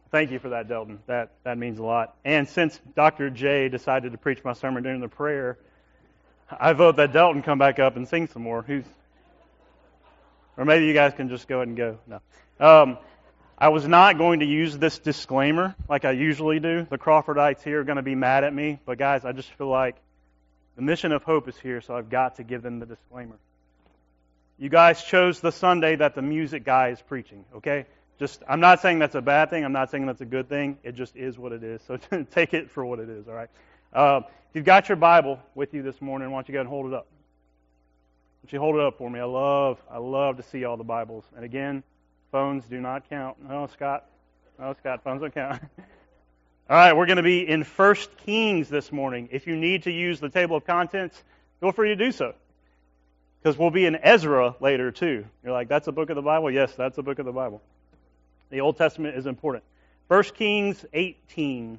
Thank you for that, Delton. That means a lot. And since Dr. J decided to preach my sermon during the prayer, I vote that Delton come back up and sing some more. Or maybe you guys can just go ahead and go. No. I was not going to use this disclaimer like I usually do. The Crawfordites here are going to be mad at me. But guys, I just feel like the mission of hope is here, so I've got to give them the disclaimer. You guys chose the Sunday that the music guy is preaching, okay? I'm not saying that's a bad thing. I'm not saying that's a good thing. It just is what it is. So take it for what it is, all right? If you've got your Bible with you this morning, why don't you go ahead and hold it up? Why don't you hold it up for me? I love to see all the Bibles. And again, phones do not count. No, Scott, phones don't count. All right, we're going to be in 1 Kings this morning. If you need to use the table of contents, feel free to do so. Because we'll be in Ezra later too. You're like, that's a book of the Bible? Yes, that's a book of the Bible. The Old Testament is important. 1 Kings 18.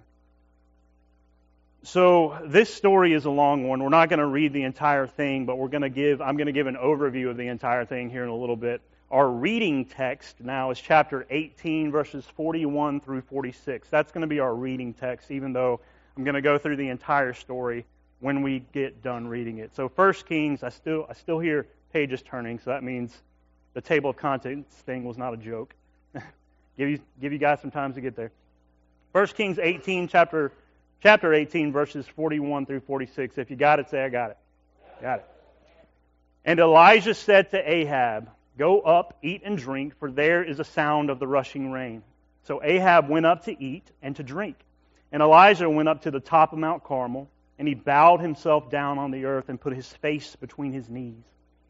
So this story is a long one. We're not going to read the entire thing, but I'm going to give an overview of the entire thing here in a little bit. Our reading text now is chapter 18, verses 41 through 46. That's going to be our reading text, even though I'm going to go through the entire story when we get done reading it. So 1 Kings, I still hear pages turning, so that means the table of contents thing was not a joke. Give you guys some time to get there. 1 Kings 18, chapter 18, verses 41 through 46. If you got it, say, I got it. Got it. And Elijah said to Ahab, "Go up, eat and drink, for there is a sound of the rushing rain." So Ahab went up to eat and to drink. And Elijah went up to the top of Mount Carmel, and he bowed himself down on the earth and put his face between his knees.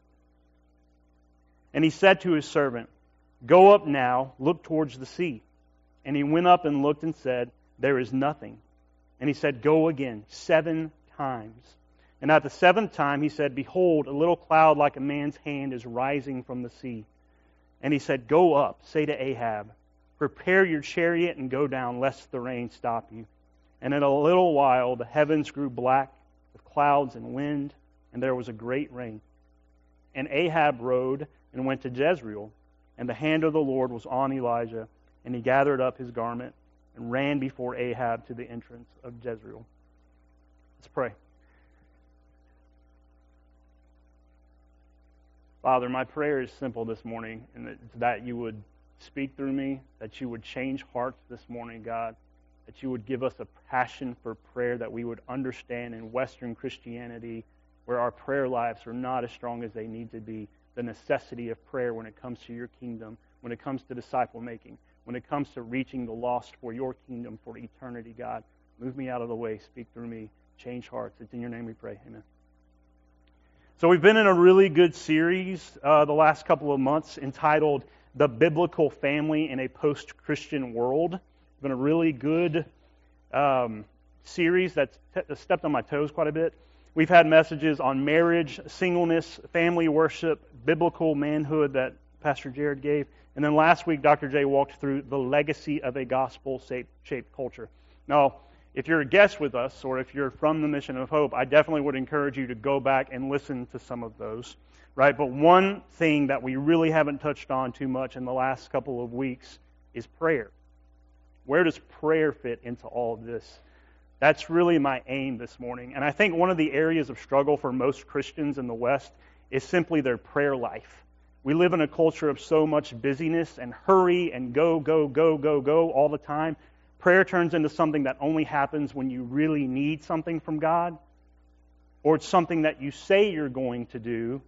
And he said to his servant, "Go up now, look towards the sea." And he went up and looked and said, "There is nothing." And he said, "Go again 7 times." And at the 7th time he said, "Behold, a little cloud like a man's hand is rising from the sea." And he said, "Go up, say to Ahab, prepare your chariot and go down, lest the rain stop you." And in a little while the heavens grew black with clouds and wind, and there was a great rain. And Ahab rode and went to Jezreel, and the hand of the Lord was on Elijah, and he gathered up his garment and ran before Ahab to the entrance of Jezreel. Let's pray. Father, my prayer is simple this morning, and it's that you would speak through me, that you would change hearts this morning, God, that you would give us a passion for prayer, that we would understand in Western Christianity, where our prayer lives are not as strong as they need to be, the necessity of prayer when it comes to your kingdom, when it comes to disciple making, when it comes to reaching the lost for your kingdom for eternity, God. Move me out of the way, speak through me, change hearts. It's in your name we pray. Amen. So we've been in a really good series the last couple of months entitled The Biblical Family in a Post-Christian World. It's been a really good series that's stepped on my toes quite a bit. We've had messages on marriage, singleness, family worship, biblical manhood that Pastor Jared gave. And then last week, Dr. J walked through the legacy of a gospel-shaped culture. Now, if you're a guest with us, or if you're from the Mission of Hope, I definitely would encourage you to go back and listen to some of those, right? But one thing that we really haven't touched on too much in the last couple of weeks is prayer. Where does prayer fit into all of this? That's really my aim this morning. And I think one of the areas of struggle for most Christians in the West is simply their prayer life. We live in a culture of so much busyness and hurry and go all the time. Prayer turns into something that only happens when you really need something from God, or it's something that you say you're going to do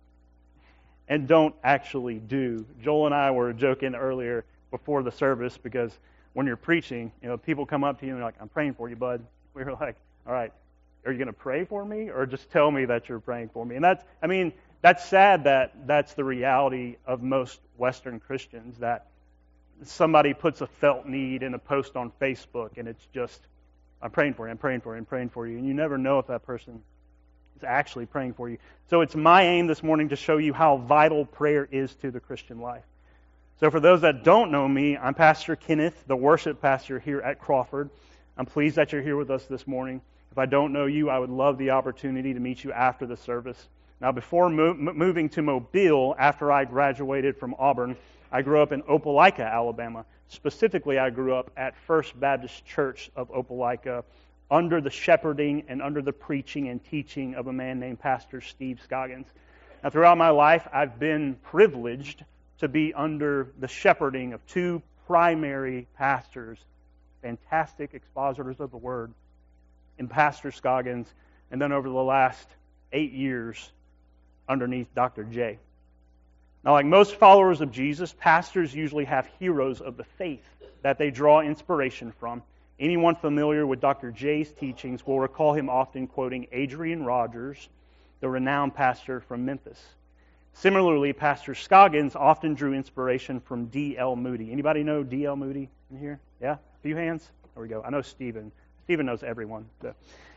and don't actually do. Joel and I were joking earlier before the service because when you're preaching, people come up to you and they're like, "I'm praying for you, bud." We were like, "All right, are you going to pray for me, or just tell me that you're praying for me?" And that's sad that that's the reality of most Western Christians, that somebody puts a felt need in a post on Facebook, and it's just, "I'm praying for you, I'm praying for you, I'm praying for you." And you never know if that person is actually praying for you. So it's my aim this morning to show you how vital prayer is to the Christian life. So for those that don't know me, I'm Pastor Kenneth, the worship pastor here at Crawford. I'm pleased that you're here with us this morning. If I don't know you, I would love the opportunity to meet you after the service. Now, before moving to Mobile, after I graduated from Auburn, I grew up in Opelika, Alabama. Specifically, I grew up at First Baptist Church of Opelika under the shepherding and under the preaching and teaching of a man named Pastor Steve Scoggins. Now, throughout my life, I've been privileged to be under the shepherding of two primary pastors, fantastic expositors of the Word, in Pastor Scoggins, and then over the last 8 years, underneath Dr. J. Now, like most followers of Jesus, pastors usually have heroes of the faith that they draw inspiration from. Anyone familiar with Dr. J's teachings will recall him often quoting Adrian Rogers, the renowned pastor from Memphis. Similarly, Pastor Scoggins often drew inspiration from D.L. Moody. Anybody know D.L. Moody in here? Yeah? A few hands? There we go. I know Stephen. Stephen knows everyone. So.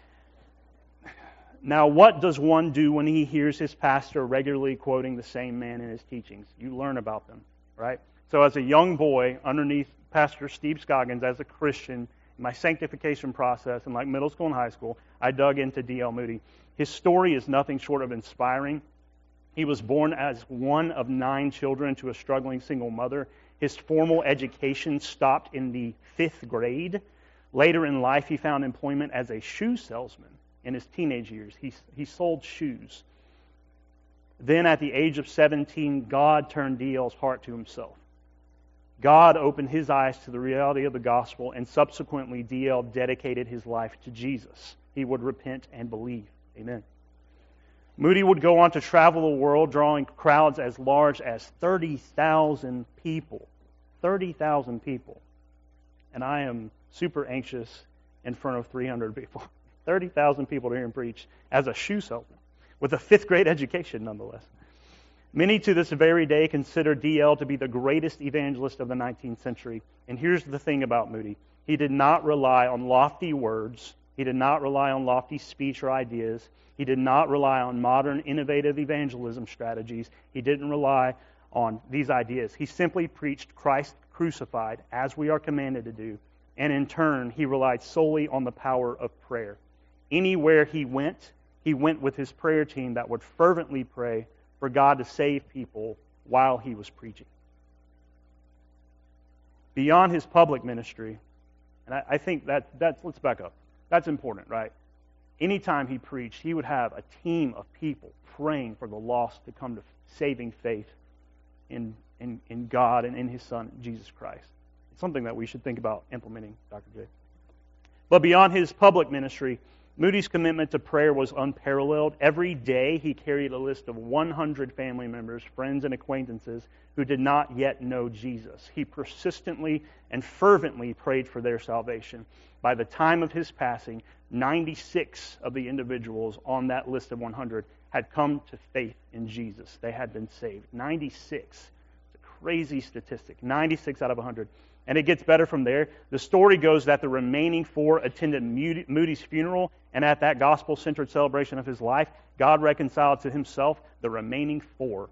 Now, what does one do when he hears his pastor regularly quoting the same man in his teachings? You learn about them, right? So as a young boy, underneath Pastor Steve Scoggins, as a Christian, in my sanctification process in like middle school and high school, I dug into D.L. Moody. His story is nothing short of inspiring. He was born as one of 9 children to a struggling single mother. His formal education stopped in the 5th grade. Later in life, he found employment as a shoe salesman. In his teenage years, he sold shoes. Then at the age of 17, God turned D.L.'s heart to himself. God opened his eyes to the reality of the gospel, and subsequently D.L. dedicated his life to Jesus. He would repent and believe. Amen. Moody would go on to travel the world, drawing crowds as large as 30,000 people. 30,000 people. And I am super anxious in front of 300 people. 30,000 people to hear him preach as a shoe salesman, with a 5th grade education nonetheless. Many to this very day consider D.L. to be the greatest evangelist of the 19th century. And here's the thing about Moody. He did not rely on lofty words. He did not rely on lofty speech or ideas. He did not rely on modern, innovative evangelism strategies. He didn't rely on these ideas. He simply preached Christ crucified, as we are commanded to do. And in turn, he relied solely on the power of prayer. Anywhere he went with his prayer team that would fervently pray for God to save people while he was preaching. Beyond his public ministry, and I think that's let's back up. That's important, right? Anytime he preached, he would have a team of people praying for the lost to come to saving faith in God and in his Son, Jesus Christ. It's something that we should think about implementing, Dr. J. But beyond his public ministry, Moody's commitment to prayer was unparalleled. Every day he carried a list of 100 family members, friends, and acquaintances who did not yet know Jesus. He persistently and fervently prayed for their salvation. By the time of his passing, 96 of the individuals on that list of 100 had come to faith in Jesus. They had been saved. 96. It's a crazy statistic. 96 out of 100. And it gets better from there. The story goes that the remaining 4 attended Moody's funeral, and at that gospel-centered celebration of his life, God reconciled to himself the remaining 4.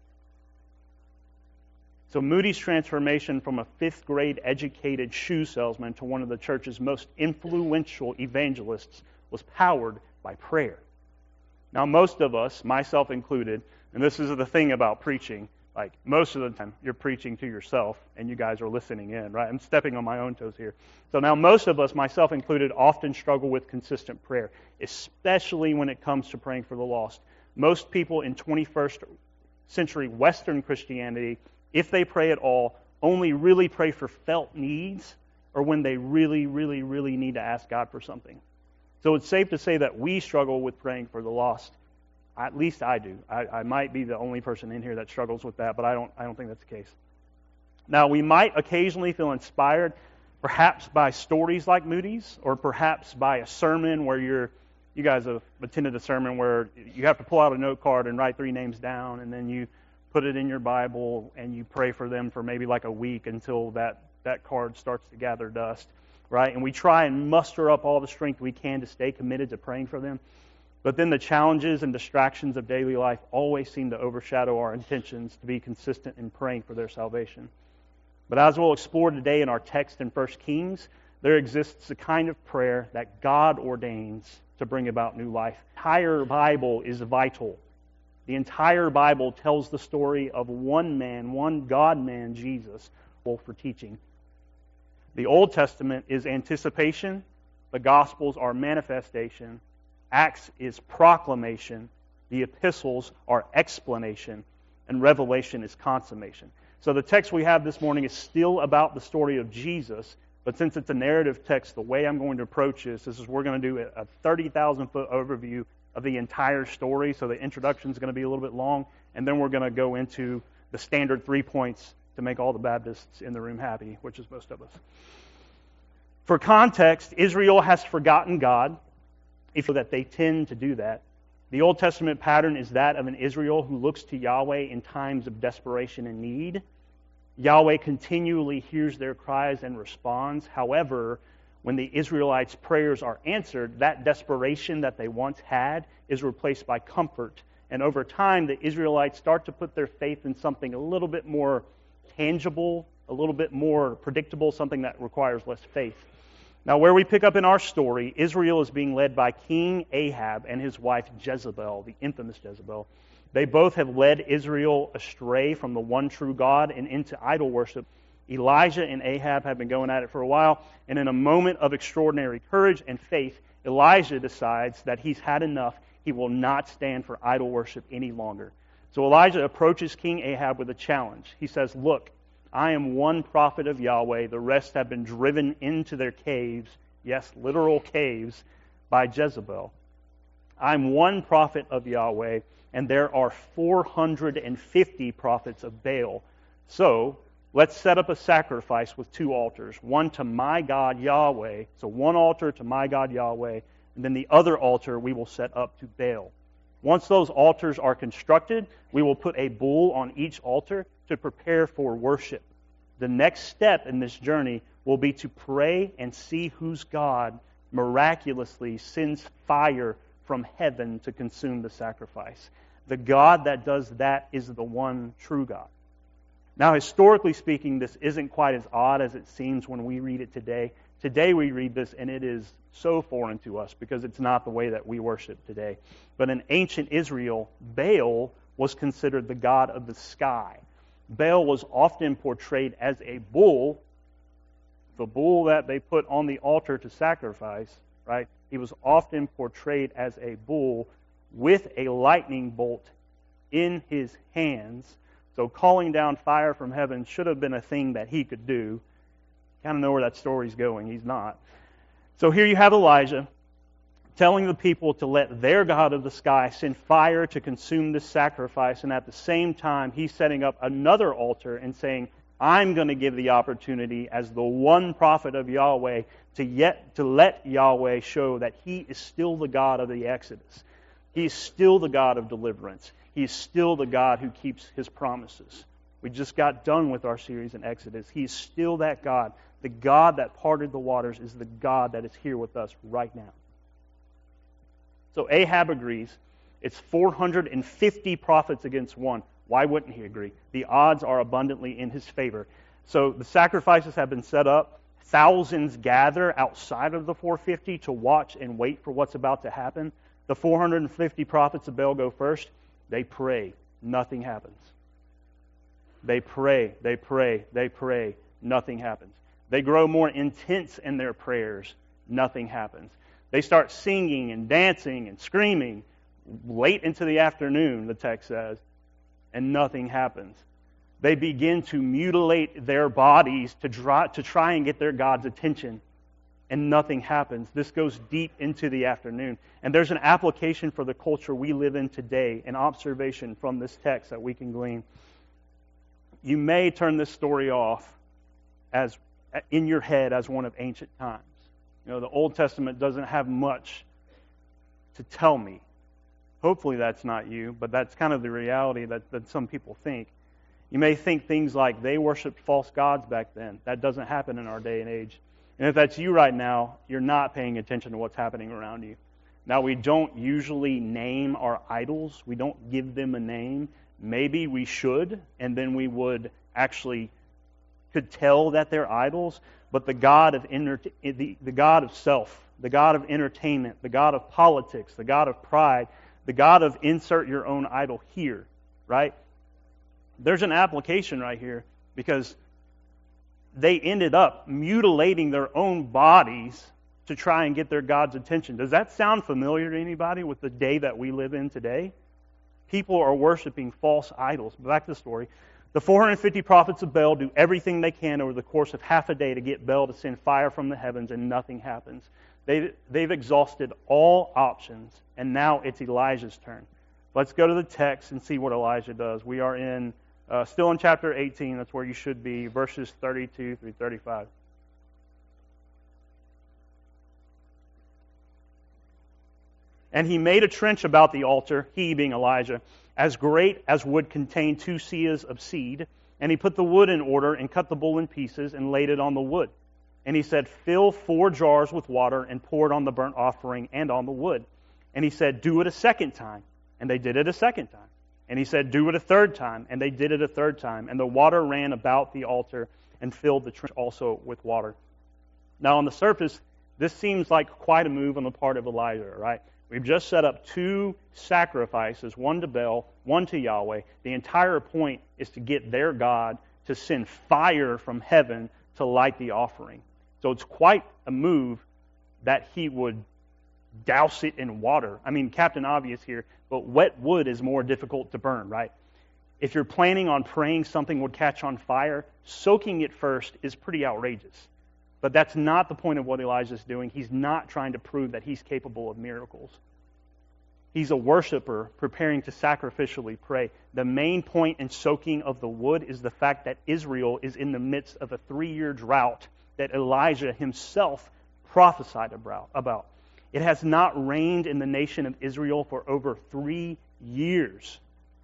So Moody's transformation from a 5th grade educated shoe salesman to one of the church's most influential evangelists was powered by prayer. Now most of us, myself included, and this is the thing about preaching, like most of the time you're preaching to yourself and you guys are listening in, right? I'm stepping on my own toes here. So now most of us, myself included, often struggle with consistent prayer, especially when it comes to praying for the lost. Most people in 21st century Western Christianity, if they pray at all, only really pray for felt needs or when they really, really, really need to ask God for something. So it's safe to say that we struggle with praying for the lost. At least I do. I might be the only person in here that struggles with that, but I don't think that's the case. Now, we might occasionally feel inspired, perhaps by stories like Moody's, or perhaps by a sermon where you guys have attended a sermon where you have to pull out a note card and write 3 names down, and then you put it in your Bible and you pray for them for maybe like a week until that card starts to gather dust, right? And we try and muster up all the strength we can to stay committed to praying for them. But then the challenges and distractions of daily life always seem to overshadow our intentions to be consistent in praying for their salvation. But as we'll explore today in our text in 1 Kings, there exists a kind of prayer that God ordains to bring about new life. The entire Bible is vital. The entire Bible tells the story of one man, one God-man, Jesus, for teaching. The Old Testament is anticipation. The Gospels are manifestation. Acts is proclamation. The epistles are explanation. And Revelation is consummation. So the text we have this morning is still about the story of Jesus, but since it's a narrative text, the way I'm going to approach this is we're going to do a 30,000-foot overview of the entire story, so the introduction is going to be a little bit long, and then we're going to go into the standard 3 points to make all the Baptists in the room happy, which is most of us. For context, Israel has forgotten God, if that they tend to do that. The Old Testament pattern is that of an Israel who looks to Yahweh in times of desperation and need. Yahweh continually hears their cries and responds. However, when the Israelites' prayers are answered, that desperation that they once had is replaced by comfort. And over time, the Israelites start to put their faith in something a little bit more tangible, a little bit more predictable, something that requires less faith. Now, where we pick up in our story, Israel is being led by King Ahab and his wife Jezebel, the infamous Jezebel. They both have led Israel astray from the one true God and into idol worship. Elijah and Ahab have been going at it for a while, and in a moment of extraordinary courage and faith, Elijah decides that he's had enough. He will not stand for idol worship any longer. So Elijah approaches King Ahab with a challenge. He says, "Look, I am one prophet of Yahweh. The rest have been driven into their caves," yes, literal caves, "by Jezebel. I'm one prophet of Yahweh, and there are 450 prophets of Baal. So let's set up a sacrifice with 2 altars, one to my God Yahweh." So one altar to my God Yahweh, and then the other altar we will set up to Baal. Once those altars are constructed, we will put a bull on each altar to prepare for worship. The next step in this journey will be to pray and see whose God miraculously sends fire from heaven to consume the sacrifice. The God that does that is the one true God. Now, historically speaking, this isn't quite as odd as it seems when we read it today. Today we read this and it is so foreign to us because it's not the way that we worship today. But in ancient Israel, Baal was considered the god of the sky. Baal was often portrayed as a bull, the bull that they put on the altar to sacrifice, right? He was often portrayed as a bull with a lightning bolt in his hands. So calling down fire from heaven should have been a thing that he could do. Kind of know where that story's going. He's not. So here you have Elijah telling the people to let their God of the sky send fire to consume this sacrifice, and at the same time he's setting up another altar and saying, I'm going to give the opportunity as the one prophet of Yahweh to let Yahweh show that He is still the God of the Exodus. He is still the God of deliverance. He is still the God who keeps His promises. We just got done with our series in Exodus. He is still that God. The God that parted the waters is the God that is here with us right now. So Ahab agrees. It's 450 prophets against one. Why wouldn't he agree? The odds are abundantly in his favor. So the sacrifices have been set up. Thousands gather outside of the 450 to watch and wait for what's about to happen. The 450 prophets of Baal go first. They pray. Nothing happens. They pray. They pray. They pray. Nothing happens. They grow more intense in their prayers. Nothing happens. They start singing and dancing and screaming late into the afternoon, the text says, and nothing happens. They begin to mutilate their bodies to try and get their God's attention, and nothing happens. This goes deep into the afternoon. And there's an application for the culture we live in today, an observation from this text that we can glean. You may turn this story off as in your head as one of ancient times. You know, the Old Testament doesn't have much to tell me. Hopefully that's not you, but that's kind of the reality that some people think. You may think things like they worshiped false gods back then. That doesn't happen in our day and age. And if that's you right now, you're not paying attention to what's happening around you. Now, we don't usually name our idols. We don't give them a name. Maybe we should, and then we would actually could tell that they're idols. But the God of the God of self, the God of entertainment, the God of politics, the God of pride, the God of insert your own idol here, right? There's an application right here because they ended up mutilating their own bodies to try and get their God's attention. Does that sound familiar to anybody with the day that we live in today? People are worshiping false idols. Back to the story. The 450 prophets of Baal do everything they can over the course of half a day to get Baal to send fire from the heavens, and nothing happens. They've exhausted all options, and now it's Elijah's turn. Let's go to the text and see what Elijah does. We are still in chapter 18. That's where you should be, verses 32 through 35. And he made a trench about the altar, he being Elijah, as great as would contain 2 seahs of seed. And he put the wood in order and cut the bull in pieces and laid it on the wood. And he said, fill 4 jars with water and pour it on the burnt offering and on the wood. And he said, do it a second time. And they did it a second time. And he said, do it a third time. And they did it a third time. And the water ran about the altar and filled the trench also with water. Now on the surface, this seems like quite a move on the part of Elijah, right? We've just set up 2 sacrifices, one to Baal, one to Yahweh. The entire point is to get their God to send fire from heaven to light the offering. So it's quite a move that he would douse it in water. I mean, Captain Obvious here, but wet wood is more difficult to burn, right? If you're planning on praying something would catch on fire, soaking it first is pretty outrageous. But that's not the point of what Elijah's doing. He's not trying to prove that he's capable of miracles. He's a worshiper preparing to sacrificially pray. The main point in soaking of the wood is the fact that Israel is in the midst of a 3-year drought that Elijah himself prophesied about. It has not rained in the nation of Israel for over 3 years.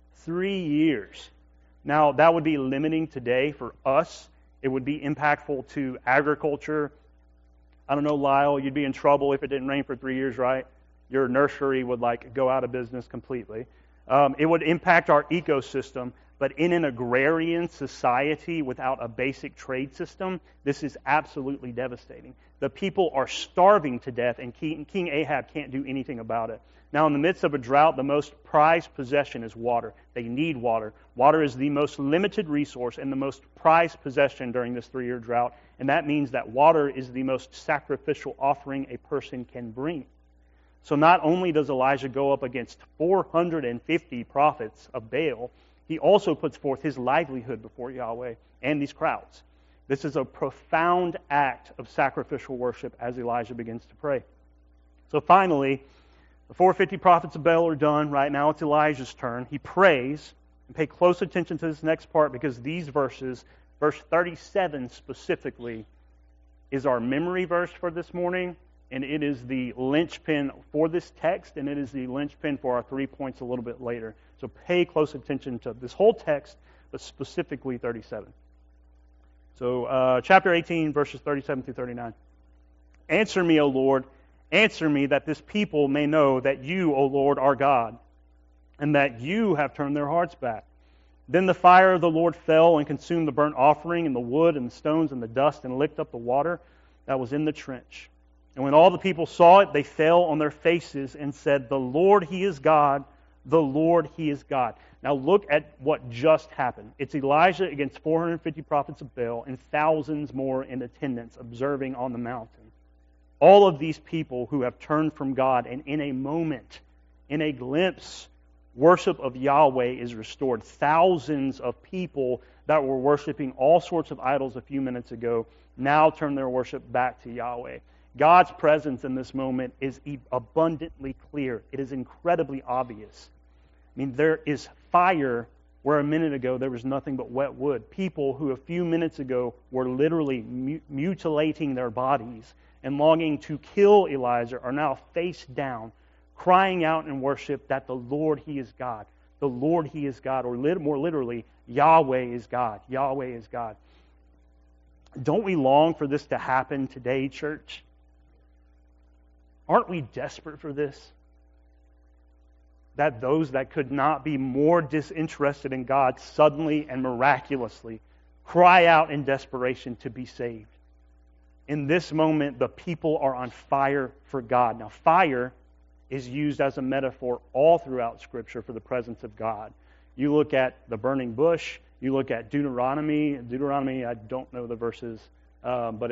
3 years. Now, that would be limiting today for us. It would be impactful to agriculture. I don't know, Lyle, you'd be in trouble if it didn't rain for 3 years, right? Your nursery would go out of business completely. It would impact our ecosystem, but in an agrarian society without a basic trade system, this is absolutely devastating. The people are starving to death, and King Ahab can't do anything about it. Now, in the midst of a drought, the most prized possession is water. They need water. Water is the most limited resource and the most prized possession during this 3-year drought, and that means that water is the most sacrificial offering a person can bring. So not only does Elijah go up against 450 prophets of Baal, he also puts forth his livelihood before Yahweh and these crowds. This is a profound act of sacrificial worship as Elijah begins to pray. So finally, the 450 prophets of Baal are done. Right now it's Elijah's turn. He prays. And pay close attention to this next part because these verses, verse 37 specifically, is our memory verse for this morning. And it is the linchpin for this text, and it is the linchpin for our 3 points a little bit later. So pay close attention to this whole text, but specifically 37. So chapter 18, verses 37 through 39. Answer me, O Lord, answer me, that this people may know that you, O Lord, are God, and that you have turned their hearts back. Then the fire of the Lord fell and consumed the burnt offering and the wood and the stones and the dust and licked up the water that was in the trench. And when all the people saw it, they fell on their faces and said, the Lord, He is God. The Lord, He is God. Now look at what just happened. It's Elijah against 450 prophets of Baal and thousands more in attendance observing on the mountain. All of these people who have turned from God, and in a moment, in a glimpse, worship of Yahweh is restored. Thousands of people that were worshiping all sorts of idols a few minutes ago now turn their worship back to Yahweh. God's presence in this moment is abundantly clear. It is incredibly obvious. I mean, there is fire where a minute ago there was nothing but wet wood. People who a few minutes ago were literally mutilating their bodies and longing to kill Elijah are now face down, crying out in worship that the Lord, He is God. The Lord, He is God. Or more literally, Yahweh is God. Yahweh is God. Don't we long for this to happen today, church? Aren't we desperate for this? That those that could not be more disinterested in God suddenly and miraculously cry out in desperation to be saved. In this moment, the people are on fire for God. Now, fire is used as a metaphor all throughout Scripture for the presence of God. You look at the burning bush, You look at Deuteronomy. Deuteronomy, I don't know the verses, but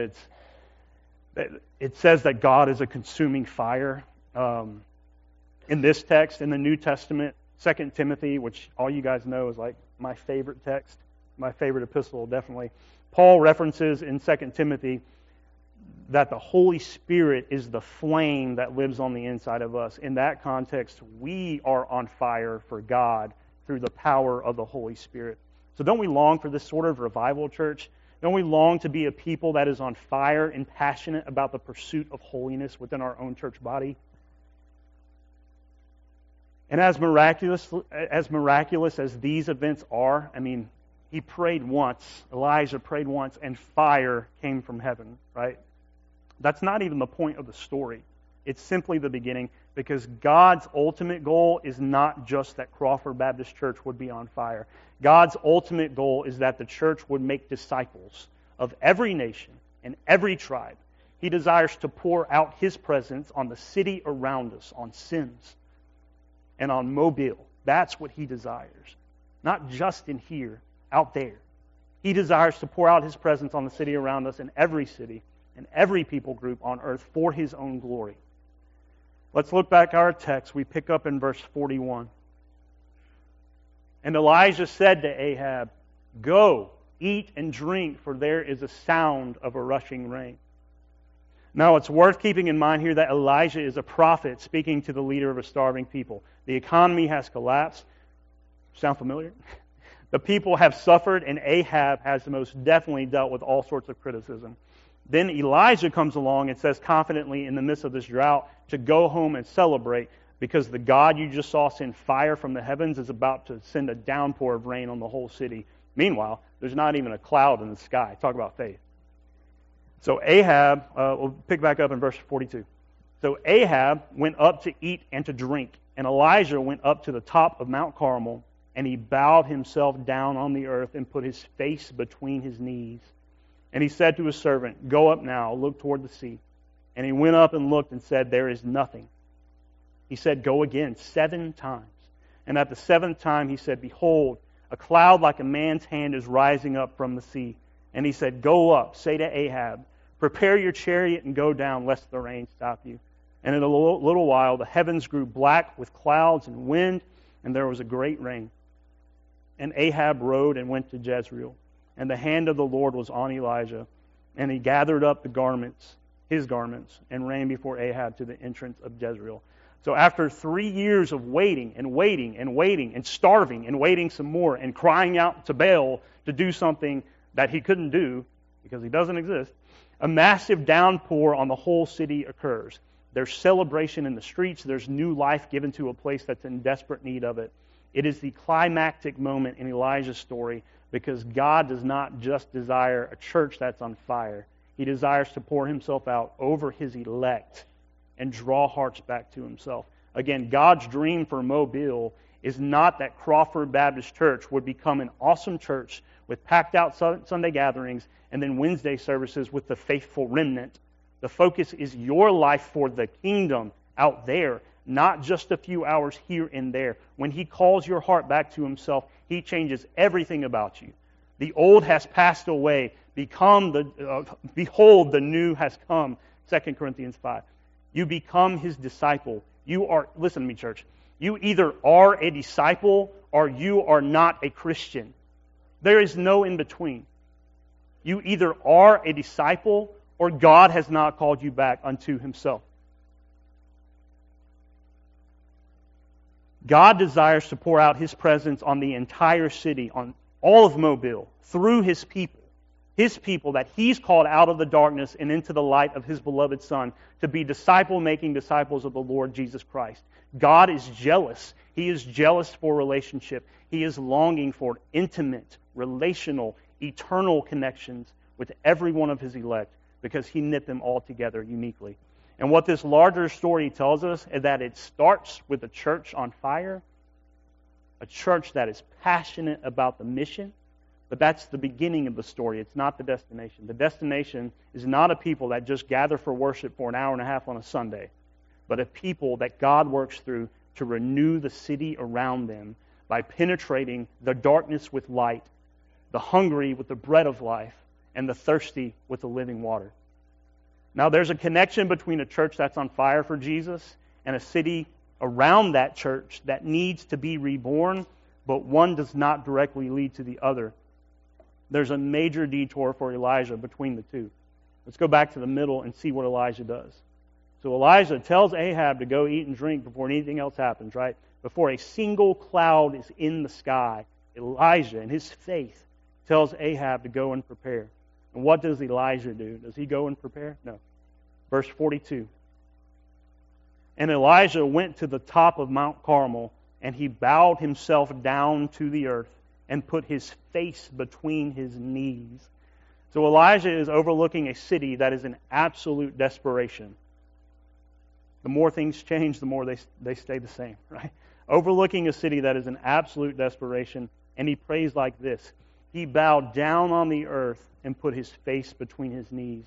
it says that God is a consuming fire. In this text, in the New Testament, 2 Timothy, which all you guys know is like my favorite text, my favorite epistle, definitely. Paul references in 2 Timothy that the Holy Spirit is the flame that lives on the inside of us. In that context, we are on fire for God through the power of the Holy Spirit. So don't we long for this sort of revival, church? Don't we long to be a people that is on fire and passionate about the pursuit of holiness within our own church body? And as miraculous as these events are, I mean, he prayed once, Elijah prayed once, and fire came from heaven, right? That's not even the point of the story. It's simply the beginning, because God's ultimate goal is not just that Crawford Baptist Church would be on fire. God's ultimate goal is that the church would make disciples of every nation and every tribe. He desires to pour out His presence on the city around us, on Sims, and on Mobile. That's what He desires. Not just in here, out there. He desires to pour out His presence on the city around us, in every city and every people group on earth for His own glory. Let's look back at our text. We pick up in verse 41. And Elijah said to Ahab, "Go, eat and drink, for there is a sound of a rushing rain." Now, it's worth keeping in mind here that Elijah is a prophet speaking to the leader of a starving people. The economy has collapsed. Sound familiar? The people have suffered, and Ahab has most definitely dealt with all sorts of criticism. Then Elijah comes along and says confidently in the midst of this drought to go home and celebrate, because the God you just saw send fire from the heavens is about to send a downpour of rain on the whole city. Meanwhile, there's not even a cloud in the sky. Talk about faith. So Ahab, we'll pick back up in verse 42. So Ahab went up to eat and to drink, and Elijah went up to the top of Mount Carmel, and he bowed himself down on the earth and put his face between his knees. And he said to his servant, "Go up now, look toward the sea." And he went up and looked and said, "There is nothing." He said, "Go again 7 times. And at the 7th time he said, Behold, a cloud like a man's hand is rising up from the sea. And he said, Go up, say to Ahab, prepare your chariot and go down, lest the rain stop you. And in a little while the heavens grew black with clouds and wind, and there was a great rain. And Ahab rode and went to Jezreel. And the hand of the Lord was on Elijah. And he gathered up his garments, and ran before Ahab to the entrance of Jezreel. So after 3 years of waiting and waiting and waiting and starving and waiting some more and crying out to Baal to do something that he couldn't do because he doesn't exist, a massive downpour on the whole city occurs. There's celebration in the streets. There's new life given to a place that's in desperate need of it. It is the climactic moment in Elijah's story, because God does not just desire a church that's on fire. He desires to pour Himself out over His elect and draw hearts back to Himself. Again, God's dream for Mobile is not that Crawford Baptist Church would become an awesome church with packed out Sunday gatherings and then Wednesday services with the faithful remnant. The focus is your life for the kingdom out there, not just a few hours here and there. When He calls your heart back to Himself, He changes everything about you. The old has passed away. Behold, the new has come. 2 Corinthians 5. You become His disciple. You are, listen to me, church. You either are a disciple or you are not a Christian. There is no in between. You either are a disciple or God has not called you back unto Himself. God desires to pour out His presence on the entire city, on all of Mobile, through His people that He's called out of the darkness and into the light of His beloved Son to be disciple-making disciples of the Lord Jesus Christ. God is jealous. He is jealous for relationship. He is longing for intimate, relational, eternal connections with every one of His elect, because He knit them all together uniquely. And what this larger story tells us is that it starts with a church on fire, a church that is passionate about the mission, but that's the beginning of the story. It's not the destination. The destination is not a people that just gather for worship for an hour and a half on a Sunday, but a people that God works through to renew the city around them by penetrating the darkness with light, the hungry with the bread of life, and the thirsty with the living water. Now there's a connection between a church that's on fire for Jesus and a city around that church that needs to be reborn, but one does not directly lead to the other. There's a major detour for Elijah between the two. Let's go back to the middle and see what Elijah does. So Elijah tells Ahab to go eat and drink before anything else happens, right? Before a single cloud is in the sky, Elijah, in his faith, tells Ahab to go and prepare. And what does Elijah do? Does he go and prepare? No. Verse 42. And Elijah went to the top of Mount Carmel, and he bowed himself down to the earth and put his face between his knees. So Elijah is overlooking a city that is in absolute desperation. The more things change, the more they stay the same, right? Overlooking a city that is in absolute desperation, and he prays like this. He bowed down on the earth and put his face between his knees.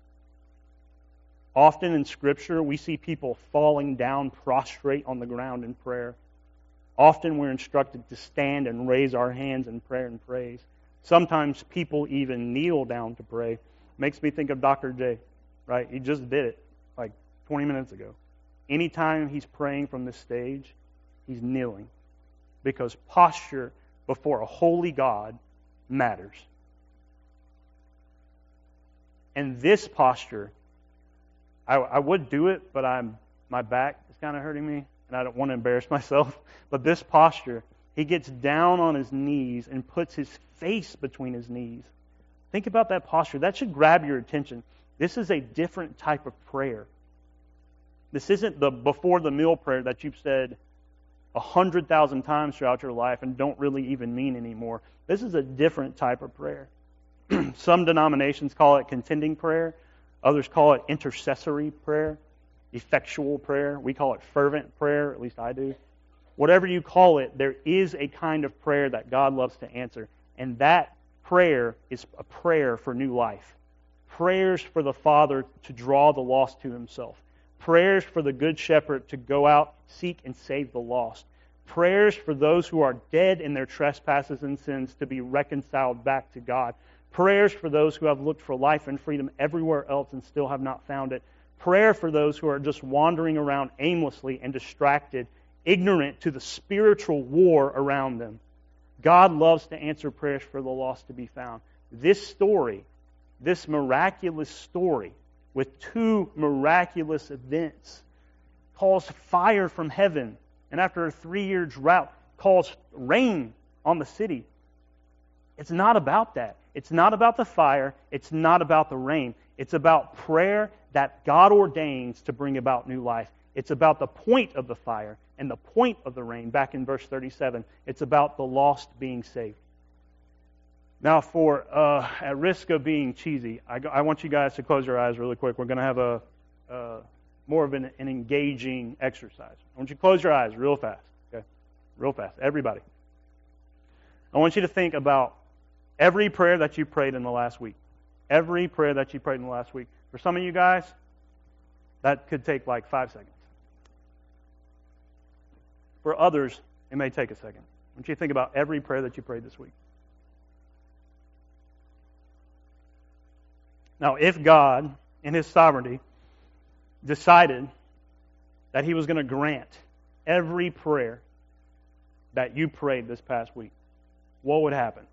Often in Scripture, we see people falling down prostrate on the ground in prayer. Often we're instructed to stand and raise our hands in prayer and praise. Sometimes people even kneel down to pray. Makes me think of Dr. J, right? He just did it like 20 minutes ago. Anytime he's praying from this stage, he's kneeling. Because posture before a holy God matters. And this posture, I would do it, but my back is kind of hurting me, and I don't want to embarrass myself. But this posture, he gets down on his knees and puts his face between his knees. Think about that posture. That should grab your attention. This is a different type of prayer. This isn't the before the meal prayer that you've said 100,000 times throughout your life and don't really even mean anymore. This is a different type of prayer. Some denominations call it contending prayer. Others call it intercessory prayer, effectual prayer. We call it fervent prayer, at least I do. Whatever you call it, there is a kind of prayer that God loves to answer. And that prayer is a prayer for new life. Prayers for the Father to draw the lost to Himself. Prayers for the Good Shepherd to go out, seek, and save the lost. Prayers for those who are dead in their trespasses and sins to be reconciled back to God. Prayers for those who have looked for life and freedom everywhere else and still have not found it. Prayer for those who are just wandering around aimlessly and distracted, ignorant to the spiritual war around them. God loves to answer prayers for the lost to be found. This story, this miraculous story, with two miraculous events, calls fire from heaven, and after a 3-year drought, calls rain on the city. It's not about that. It's not about the fire. It's not about the rain. It's about prayer that God ordains to bring about new life. It's about the point of the fire and the point of the rain. Back in verse 37, it's about the lost being saved. Now, at risk of being cheesy, I want you guys to close your eyes really quick. We're going to have a more of an engaging exercise. I want you to close your eyes real fast. Okay, real fast, everybody. I want you to think about every prayer that you prayed in the last week. Every prayer that you prayed in the last week. For some of you guys, that could take like 5 seconds. For others, it may take a second. I want you to think about every prayer that you prayed this week. Now, if God, in His sovereignty, decided that He was going to grant every prayer that you prayed this past week, what would happen?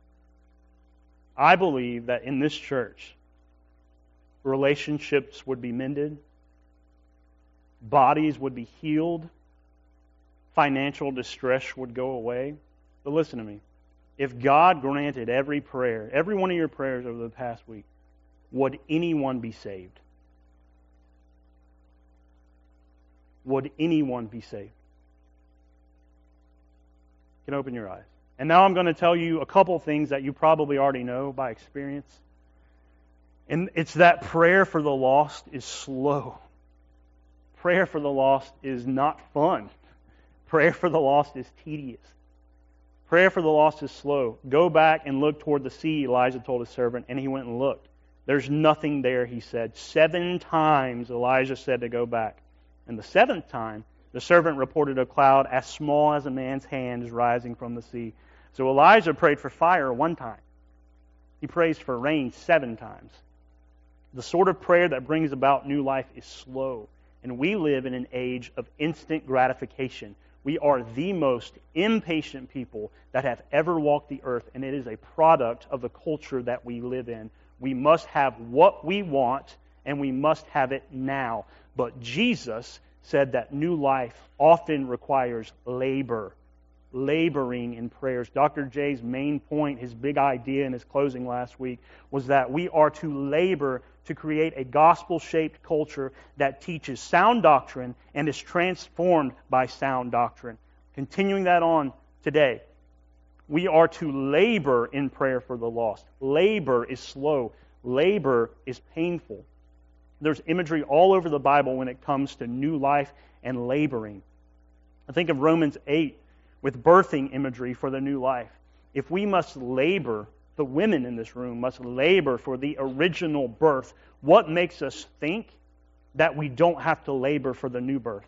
I believe that in this church, relationships would be mended, bodies would be healed, financial distress would go away. But listen to me. If God granted every prayer, every one of your prayers over the past week, would anyone be saved? Would anyone be saved? You can open your eyes. And now I'm going to tell you a couple things that you probably already know by experience. And it's that prayer for the lost is slow. Prayer for the lost is not fun. Prayer for the lost is tedious. Prayer for the lost is slow. Go back and look toward the sea, Elijah told his servant, and he went and looked. There's nothing there, he said. 7 times Elijah said to go back. And the 7th time, the servant reported a cloud as small as a man's hand is rising from the sea. So Elijah prayed for fire one time. He prays for rain 7 times. The sort of prayer that brings about new life is slow. And we live in an age of instant gratification. We are the most impatient people that have ever walked the earth, and it is a product of the culture that we live in. We must have what we want, and we must have it now. But Jesus said that new life often requires labor, laboring in prayers. Dr. J's main point, his big idea in his closing last week, was that we are to labor to create a gospel-shaped culture that teaches sound doctrine and is transformed by sound doctrine. Continuing that on today, we are to labor in prayer for the lost. Labor is slow. Labor is painful. There's imagery all over the Bible when it comes to new life and laboring. I think of Romans 8 with birthing imagery for the new life. If we must labor, the women in this room must labor for the original birth, what makes us think that we don't have to labor for the new birth?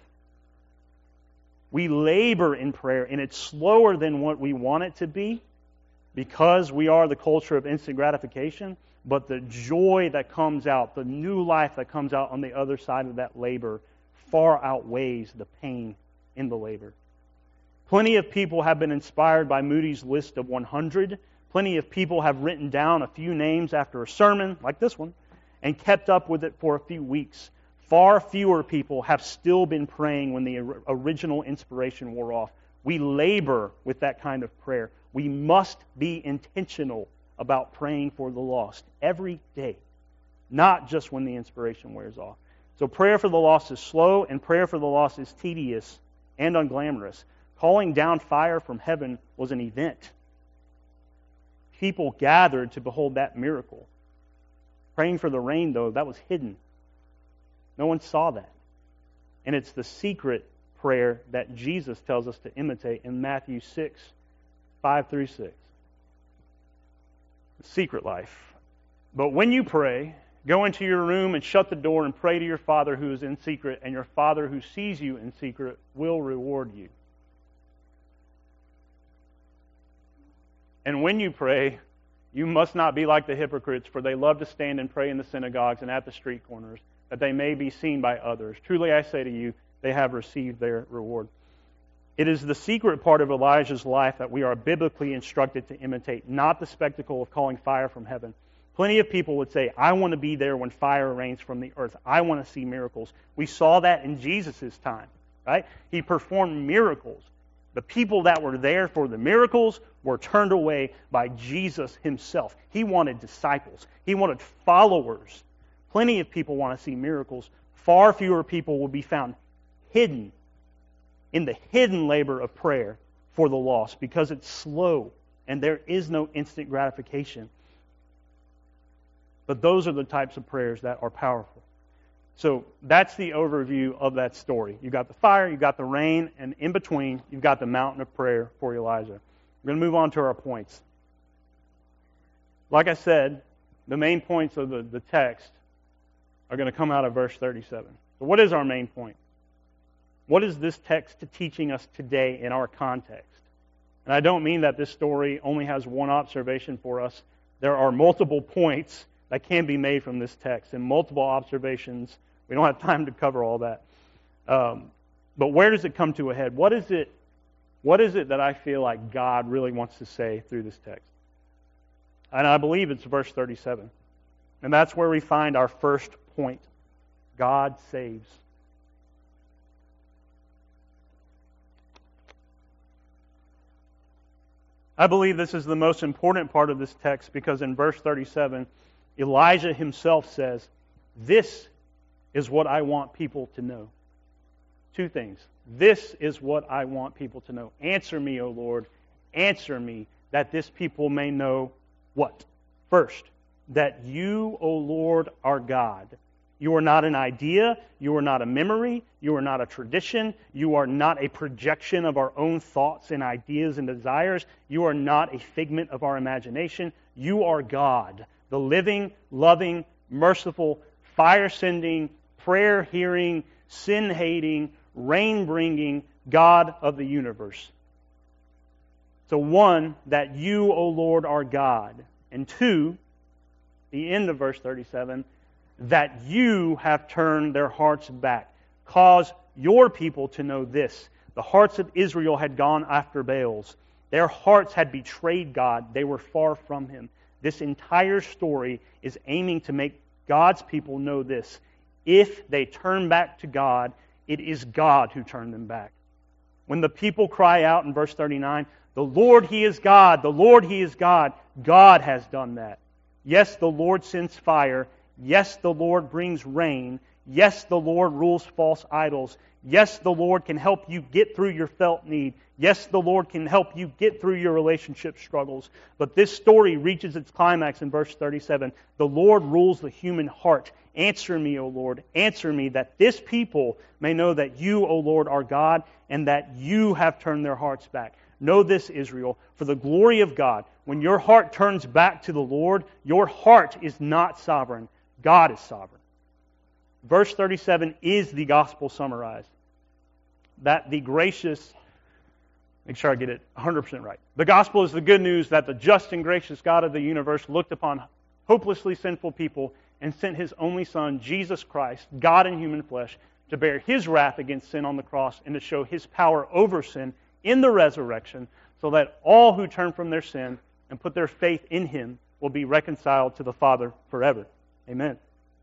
We labor in prayer, and it's slower than what we want it to be because we are the culture of instant gratification, but the joy that comes out, the new life that comes out on the other side of that labor far outweighs the pain in the labor. Plenty of people have been inspired by Moody's list of 100. Plenty of people have written down a few names after a sermon, like this one, and kept up with it for a few weeks. Far fewer people have still been praying when the original inspiration wore off. We labor with that kind of prayer. We must be intentional about praying for the lost every day, not just when the inspiration wears off. So prayer for the lost is slow, and prayer for the lost is tedious and unglamorous. Calling down fire from heaven was an event. People gathered to behold that miracle. Praying for the rain, though, that was hidden. No one saw that. And it's the secret prayer that Jesus tells us to imitate in Matthew 6, 5 through 6. The secret life. But when you pray, go into your room and shut the door and pray to your Father who is in secret, and your Father who sees you in secret will reward you. And when you pray, you must not be like the hypocrites, for they love to stand and pray in the synagogues and at the street corners, that they may be seen by others. Truly I say to you, they have received their reward. It is the secret part of Elijah's life that we are biblically instructed to imitate, not the spectacle of calling fire from heaven. Plenty of people would say, I want to be there when fire rains from the earth. I want to see miracles. We saw that in Jesus' time, right? He performed miracles. The people that were there for the miracles were turned away by Jesus himself. He wanted disciples. He wanted followers. Plenty of people want to see miracles. Far fewer people will be found hidden in the hidden labor of prayer for the lost because it's slow and there is no instant gratification. But those are the types of prayers that are powerful. So that's the overview of that story. You've got the fire, you've got the rain, and in between, you've got the mountain of prayer for Elijah. We're going to move on to our points. Like I said, the main points of the text are going to come out of verse 37. So what is our main point? What is this text teaching us today in our context? And I don't mean that this story only has one observation for us. There are multiple points that can be made from this text and multiple observations. We don't have time to cover all that. But where does it come to a head? What is it that I feel like God really wants to say through this text? And I believe it's verse 37. And that's where we find our first point. God saves. I believe this is the most important part of this text because in verse 37, Elijah himself says, this is what I want people to know. Two things. This is what I want people to know. Answer me, O Lord. Answer me, that this people may know what? First, that you, O Lord, are God. You are not an idea. You are not a memory. You are not a tradition. You are not a projection of our own thoughts and ideas and desires. You are not a figment of our imagination. You are God, the living, loving, merciful, fire-sending, prayer-hearing, sin-hating, rain-bringing God of the universe. So one, that you, O Lord, are God. And two, the end of verse 37, that you have turned their hearts back. Cause your people to know this. The hearts of Israel had gone after Baals. Their hearts had betrayed God. They were far from Him. This entire story is aiming to make God's people know this. If they turn back to God, it is God who turned them back. When the people cry out in verse 39, the Lord, He is God, the Lord, He is God, God has done that. Yes, the Lord sends fire. Yes, the Lord brings rain. Yes, the Lord rules false idols. Yes, the Lord can help you get through your felt need. Yes, the Lord can help you get through your relationship struggles. But this story reaches its climax in verse 37. The Lord rules the human heart. Answer me, O Lord, answer me, that this people may know that you, O Lord, are God, and that you have turned their hearts back. Know this, Israel, for the glory of God, when your heart turns back to the Lord, your heart is not sovereign. God is sovereign. Verse 37 is the gospel summarized. That the gracious, make sure I get it 100% right. The gospel is the good news that the just and gracious God of the universe looked upon hopelessly sinful people and sent His only Son, Jesus Christ, God in human flesh, to bear His wrath against sin on the cross and to show His power over sin in the resurrection, so that all who turn from their sin and put their faith in Him will be reconciled to the Father forever. Amen.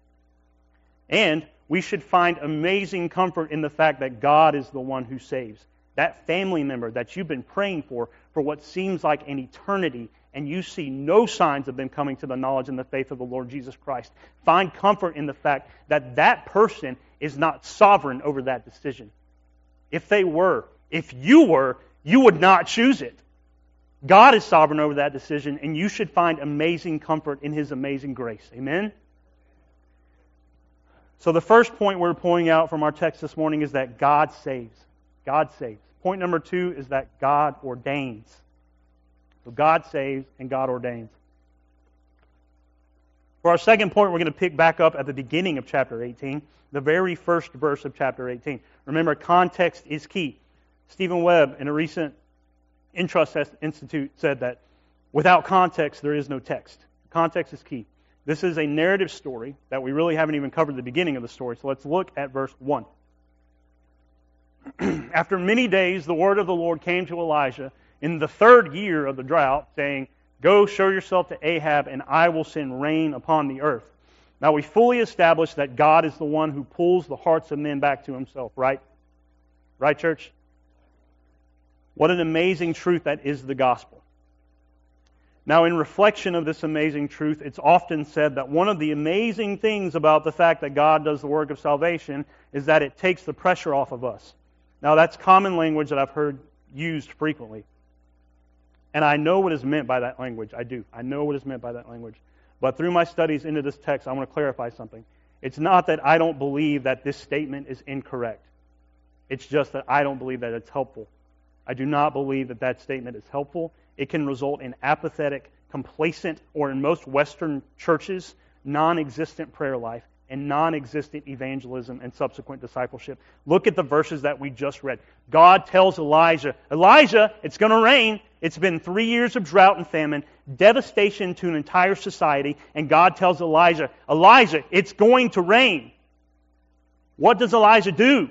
And we should find amazing comfort in the fact that God is the one who saves. That family member that you've been praying for what seems like an eternity, and you see no signs of them coming to the knowledge and the faith of the Lord Jesus Christ. Find comfort in the fact that that person is not sovereign over that decision. If they were, if you were, you would not choose it. God is sovereign over that decision, and you should find amazing comfort in His amazing grace. Amen? So the first point we're pointing out from our text this morning is that God saves. God saves. Point number 2 is that God ordains. So God saves and God ordains. For our second point, we're going to pick back up at the beginning of chapter 18, the very first verse of chapter 18. Remember, context is key. Stephen Webb, in a recent Intrust Institute, said that without context, there is no text. Context is key. This is a narrative story that we really haven't even covered the beginning of the story. So let's look at verse 1. After many days, the word of the Lord came to Elijah in the 3rd year of the drought, saying, Go show yourself to Ahab, and I will send rain upon the earth. Now we fully established that God is the one who pulls the hearts of men back to Himself, right? Right, church? What an amazing truth that is the gospel. Now, in reflection of this amazing truth, it's often said that one of the amazing things about the fact that God does the work of salvation is that it takes the pressure off of us. Now, that's common language that I've heard used frequently. And I know what is meant by that language. I do. I know what is meant by that language. But through my studies into this text, I want to clarify something. It's not that I don't believe that this statement is incorrect. It's just that I don't believe that it's helpful. I do not believe that that statement is helpful. It can result in apathetic, complacent, or in most Western churches, non-existent prayer life and non-existent evangelism and subsequent discipleship. Look at the verses that we just read. God tells Elijah, Elijah, it's going to rain. It's been 3 years of drought and famine, devastation to an entire society, and God tells Elijah, Elijah, it's going to rain. What does Elijah do?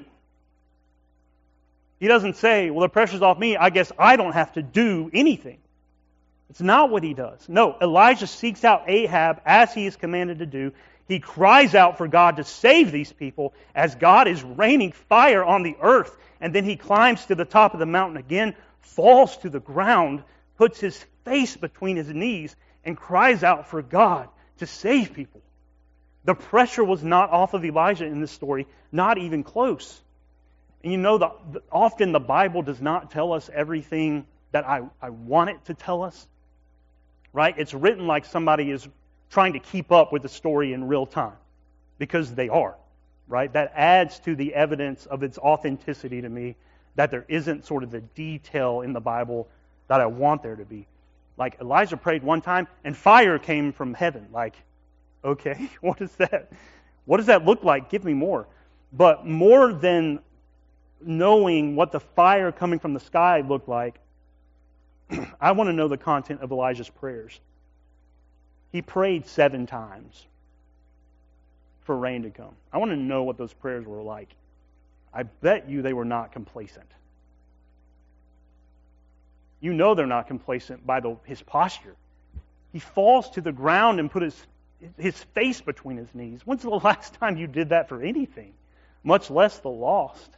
He doesn't say, well, the pressure's off me, I guess I don't have to do anything. It's not what he does. No, Elijah seeks out Ahab as he is commanded to do. He cries out for God to save these people as God is raining fire on the earth. And then he climbs to the top of the mountain again, falls to the ground, puts his face between his knees, and cries out for God to save people. The pressure was not off of Elijah in this story, not even close. And you know, often the Bible does not tell us everything that I want it to tell us. Right? It's written like somebody is trying to keep up with the story in real time. Because they are. Right? That adds to the evidence of its authenticity to me, that there isn't sort of the detail in the Bible that I want there to be. Like Elijah prayed one time and fire came from heaven. Like, okay, what is that? What does that look like? Give me more. But more than knowing what the fire coming from the sky looked like, I want to know the content of Elijah's prayers. He prayed 7 times for rain to come. I want to know what those prayers were like. I bet you they were not complacent. You know they're not complacent by his posture. He falls to the ground and put his face between his knees. When's the last time you did that for anything, much less the lost?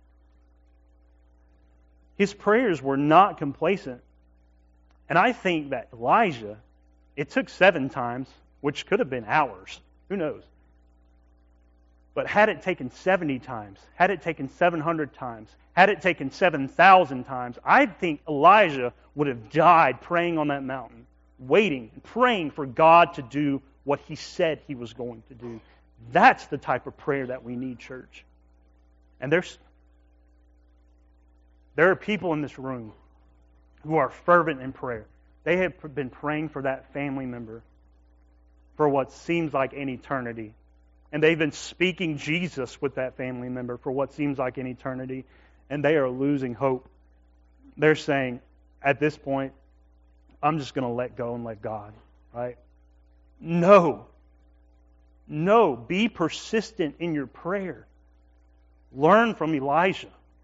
His prayers were not complacent. And I think that Elijah, it took 7 times, which could have been hours. Who knows? But had it taken 70 times, had it taken 700 times, had it taken 7,000 times, I think Elijah would have died praying on that mountain, waiting, praying for God to do what He said He was going to do. That's the type of prayer that we need, church. And there are people in this room who are fervent in prayer. They have been praying for that family member for what seems like an eternity. And they've been speaking Jesus with that family member for what seems like an eternity. And they are losing hope. They're saying, at this point, I'm just going to let go and let God. Right? No. No. Be persistent in your prayer. Learn from Elijah.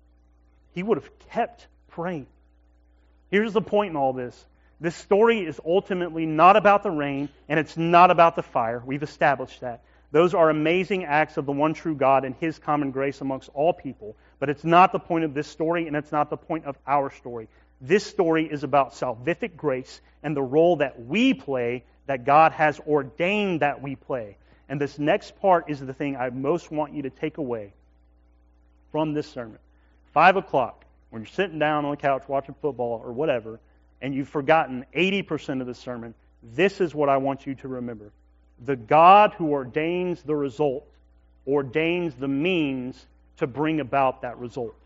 He would have kept praying. Here's the point in all this. This story is ultimately not about the rain, and it's not about the fire. We've established that. Those are amazing acts of the one true God and His common grace amongst all people. But it's not the point of this story, and it's not the point of our story. This story is about salvific grace and the role that we play, that God has ordained that we play. And this next part is the thing I most want you to take away from this sermon. 5 o'clock, when you're sitting down on the couch watching football or whatever, and you've forgotten 80% of the sermon, this is what I want you to remember. The God who ordains the result ordains the means to bring about that result.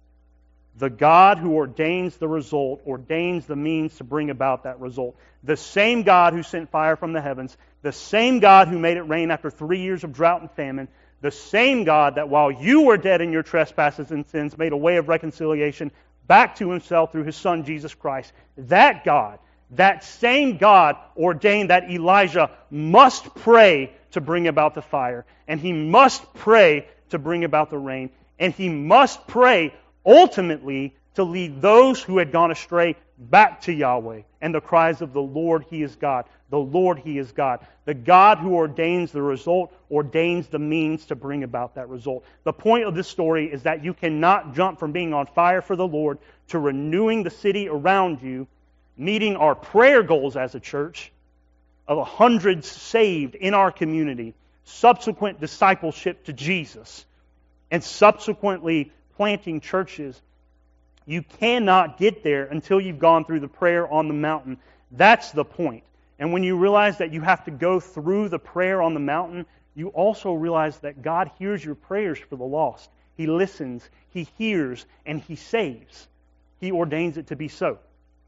The God who ordains the result ordains the means to bring about that result. The same God who sent fire from the heavens, the same God who made it rain after 3 years of drought and famine, the same God that while you were dead in your trespasses and sins made a way of reconciliation back to Himself through His Son Jesus Christ. That God, that same God ordained that Elijah must pray to bring about the fire. And he must pray to bring about the rain. And he must pray ultimately to lead those who had gone astray back to Yahweh. And the cries of the Lord, He is God. The Lord, He is God. The God who ordains the result ordains the means to bring about that result. The point of this story is that you cannot jump from being on fire for the Lord to renewing the city around you, meeting our prayer goals as a church of 100 saved in our community, subsequent discipleship to Jesus, and subsequently planting churches. You cannot get there until you've gone through the prayer on the mountain. That's the point. And when you realize that you have to go through the prayer on the mountain, you also realize that God hears your prayers for the lost. He listens, He hears, and He saves. He ordains it to be so.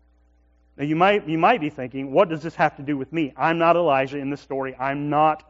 Now you might be thinking, what does this have to do with me? I'm not Elijah in this story. I'm not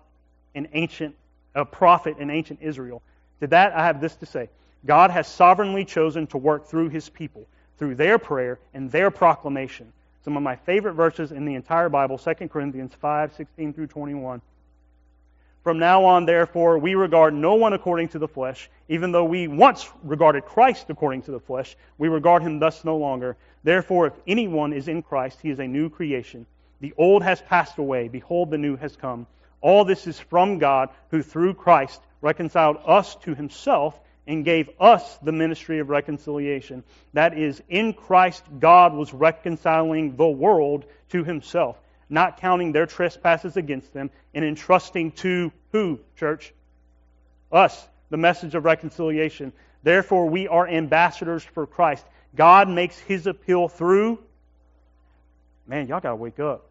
a prophet in ancient Israel. To that I have this to say. God has sovereignly chosen to work through His people, through their prayer and their proclamation. Some of my favorite verses in the entire Bible, 2 Corinthians 5:16 through 21. From now on, therefore, we regard no one according to the flesh, even though we once regarded Christ according to the flesh, we regard Him thus no longer. Therefore, if anyone is in Christ, he is a new creation. The old has passed away. Behold, the new has come. All this is from God, who through Christ reconciled us to Himself and gave us the ministry of reconciliation. That is, in Christ, God was reconciling the world to Himself, not counting their trespasses against them, and entrusting to who, church? Us, the message of reconciliation. Therefore, we are ambassadors for Christ. God makes His appeal through... Man, y'all got to wake up.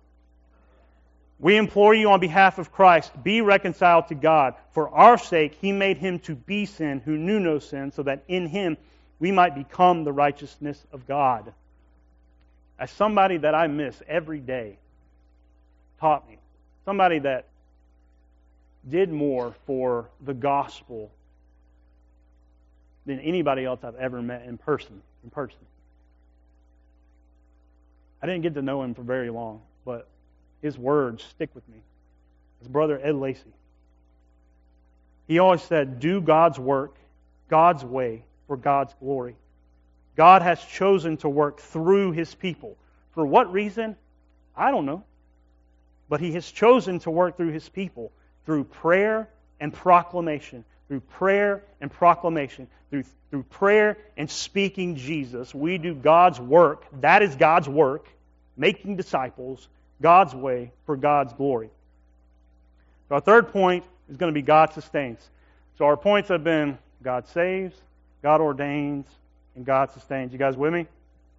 We implore you on behalf of Christ, be reconciled to God. For our sake, He made Him to be sin who knew no sin, so that in Him we might become the righteousness of God. As somebody that I miss every day taught me, somebody that did more for the gospel than anybody else I've ever met in person. I didn't get to know him for very long, but his words stick with me. His brother Ed Lacey. He always said, do God's work, God's way, for God's glory. God has chosen to work through His people. For what reason? I don't know. But He has chosen to work through His people through prayer and proclamation. Through prayer and proclamation. Through prayer and speaking Jesus. We do God's work. That is God's work. Making disciples God's way for God's glory. So our third point is going to be God sustains. So our points have been God saves, God ordains, and God sustains. You guys with me?